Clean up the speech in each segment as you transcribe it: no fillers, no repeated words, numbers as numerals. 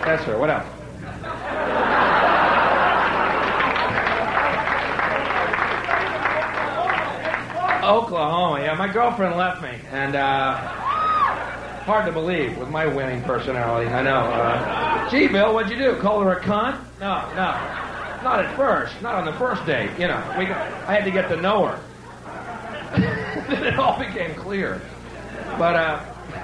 Yes, sir. What else? Oklahoma. Yeah, my girlfriend left me, and hard to believe with my winning personality. I know. Gee, Bill, what'd you do? Call her a cunt? No. Not at first. Not on the first date. You know, I had to get to know her. Then it all became clear. But,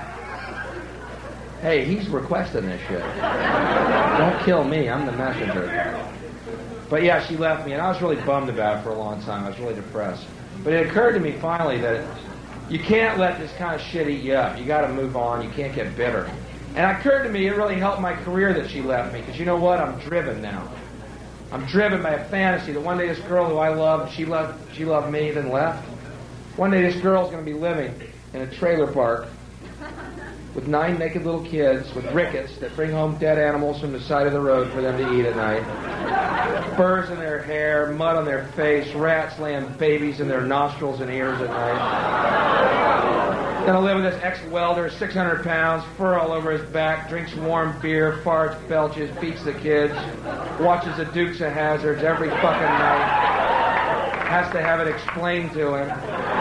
hey, he's requesting this shit. Don't kill me. I'm the messenger. But, yeah, she left me, and I was really bummed about it for a long time. I was really depressed. But it occurred to me finally that you can't let this kind of shit eat you up. You got to move on. You can't get bitter. And it occurred to me it really helped my career that she left me, because you know what? I'm driven now. I'm driven by a fantasy that one day this girl who I loved, she loved me, then left. One day this girl's going to be living in a trailer park with 9 naked little kids with rickets that bring home dead animals from the side of the road for them to eat at night. Furs in their hair, mud on their face, rats laying babies in their nostrils and ears at night. Gonna live with this ex-welder, 600 pounds, fur all over his back, drinks warm beer, farts, belches, beats the kids, watches the Dukes of Hazzards every fucking night, has to have it explained to him.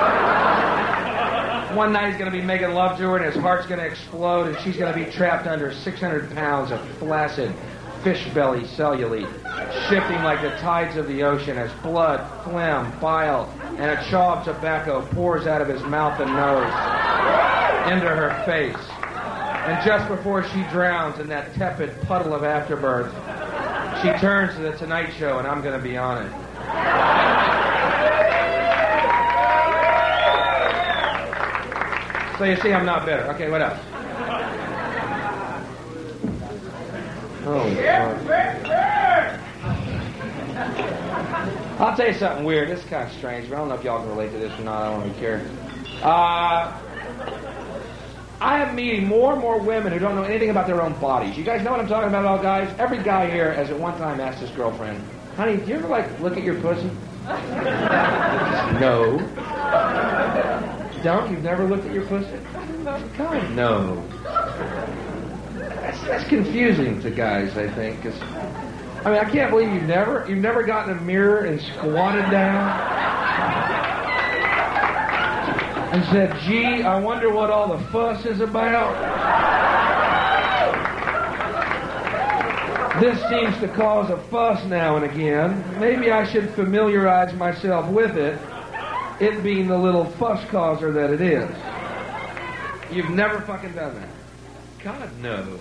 One night he's going to be making love to her and his heart's going to explode and she's going to be trapped under 600 pounds of flaccid fish belly cellulite, shifting like the tides of the ocean as blood, phlegm, bile, and a chaw of tobacco pours out of his mouth and nose into her face. And just before she drowns in that tepid puddle of afterbirth, she turns to the Tonight Show and I'm going to be on it. So you see, I'm not bitter. Okay, what else? Oh, I'll tell you something weird. This is kind of strange, but I don't know if y'all can relate to this or not. I don't really care. I am meeting more and more women who don't know anything about their own bodies. You guys know what I'm talking about, all guys? Every guy here has at one time asked his girlfriend, honey, do you ever, look at your pussy? No. Don't? You've never looked at your pussy? God, no. That's confusing to guys, I think. Cause, I mean, I can't believe you've never gotten a mirror and squatted down and said, gee, I wonder what all the fuss is about. This seems to cause a fuss now and again. Maybe I should familiarize myself with it being the little fuss causer that it is. You've never fucking done that. God, no.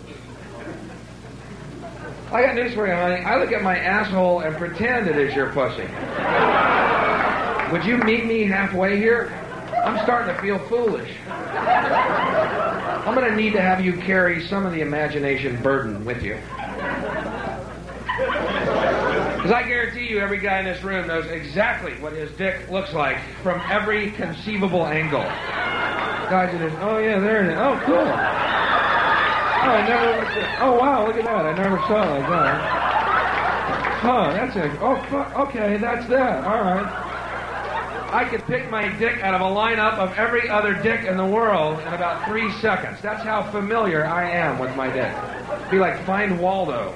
I got news for you, honey. I look at my asshole and pretend it is your pussy. Would you meet me halfway here? I'm starting to feel foolish. I'm going to need to have you carry some of the imagination burden with you. Because I guarantee you every guy in this room knows exactly what his dick looks like from every conceivable angle. Guys in this, oh yeah, there it is. Oh, cool. Oh, I never looked at, oh wow, look at that. I never saw it like that. Huh, that's it. Oh, okay, that's that. All right. I could pick my dick out of a lineup of every other dick in the world in about 3 seconds. That's how familiar I am with my dick. Be like, find Waldo.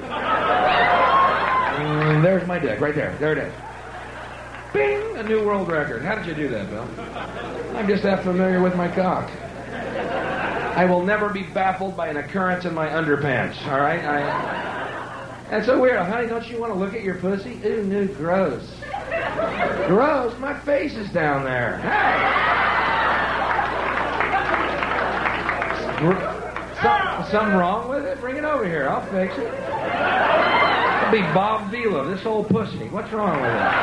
There's my dick, right there. There it is. Bing! A new world record. How did you do that, Bill? I'm just that familiar with my cock. I will never be baffled by an occurrence in my underpants, all right? That's so weird. Honey, don't you want to look at your pussy? Ooh, no, gross. Gross? My face is down there. Hey! Something wrong with it? Bring it over here. I'll fix it. It'll be Bob Vila, this old pussy. What's wrong with it?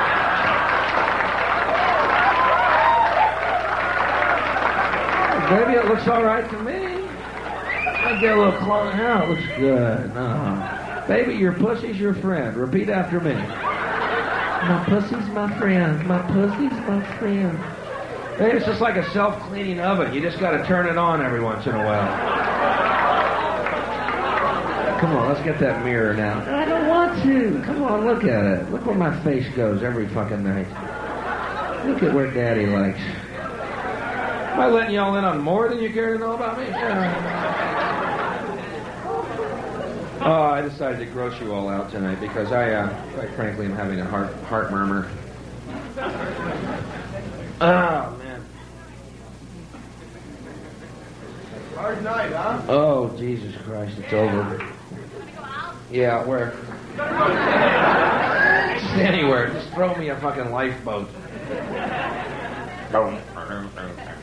Maybe it looks all right to me. I get a little close. Yeah, it looks good. Baby, your pussy's your friend. Repeat after me. My pussy's my friend. My pussy's my friend. Maybe it's just like a self-cleaning oven. You just got to turn it on every once in a while. Come on, let's get that mirror now. I don't want to. Come on, look at it. Look where my face goes every fucking night. Look at where Daddy likes. Am I letting y'all in on more than you care to know about me? Oh, I decided to gross you all out tonight because I, quite frankly, am having a heart murmur. Oh, man. Hard night, huh? Oh, Jesus Christ, it's over. Yeah, where? Just anywhere. Just throw me a fucking lifeboat.